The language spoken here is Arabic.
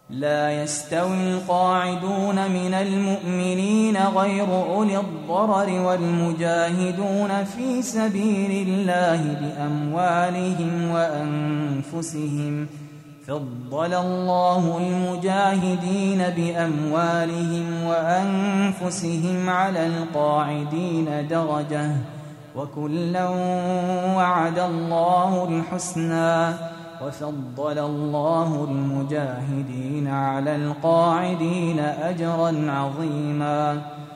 لا يستوي القاعدون من المؤمنين غير أولي الضرر والمجاهدون في سبيل الله بأموالهم وأنفسهم. فضل الله المجاهدين بأموالهم وأنفسهم على القاعدين درجة، وكلا وعد الله الحسنى، وفضل الله المجاهدين على القاعدين أجرا عظيما.